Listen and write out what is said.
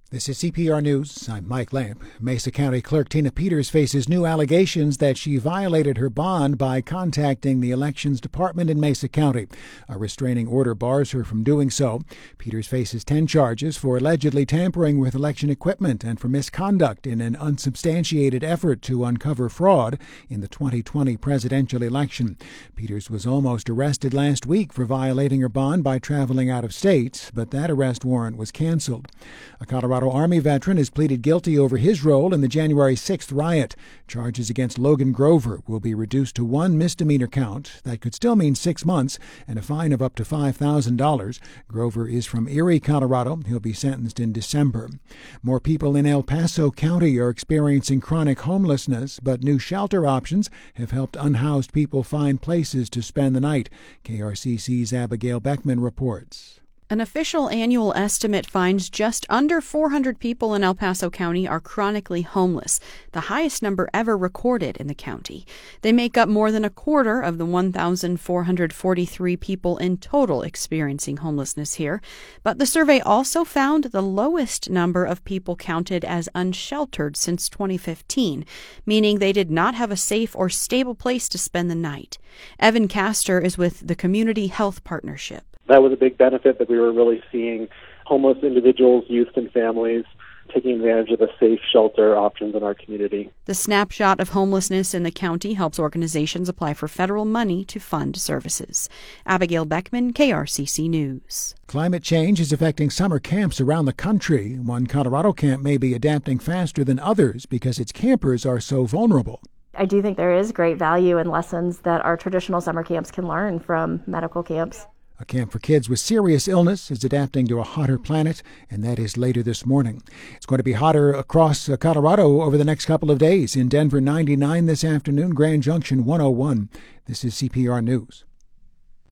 This is CPR News. I'm Mike Lamp. Mesa County Clerk Tina Peters faces new allegations that she violated her bond by contacting the Elections Department in Mesa County. A restraining order bars her from doing so. Peters faces 10 charges for allegedly tampering with election equipment and for misconduct in an unsubstantiated effort to uncover fraud in the 2020 presidential election. Peters was almost arrested last week for violating her bond by traveling out of state, but that arrest warrant was canceled. A Colorado Army veteran has pleaded guilty over his role in the January 6th riot. Charges against Logan Grover will be reduced to one misdemeanor count. That could still mean 6 months and a fine of up to $5,000. Grover is from Erie, Colorado. He'll be sentenced in December. More people in El Paso County are experiencing chronic homelessness, but new shelter options have helped unhoused people find places to spend the night. KRCC's Abigail Beckman reports. An official annual estimate finds just under 400 people in El Paso County are chronically homeless, the highest number ever recorded in the county. They make up more than a quarter of the 1,443 people in total experiencing homelessness here. But the survey also found the lowest number of people counted as unsheltered since 2015, meaning they did not have a safe or stable place to spend the night. Evan Castor is with the Community Health Partnership. That was a big benefit, that we were really seeing homeless individuals, youth, and families taking advantage of the safe shelter options in our community. The snapshot of homelessness in the county helps organizations apply for federal money to fund services. Abigail Beckman, KRCC News. Climate change is affecting summer camps around the country. One Colorado camp may be adapting faster than others because its campers are so vulnerable. I do think there is great value and lessons that our traditional summer camps can learn from medical camps. A camp for kids with serious illness is adapting to a hotter planet, and that is later this morning. It's going to be hotter across Colorado over the next couple of days. In Denver, 99 this afternoon, Grand Junction, 101. This is CPR News.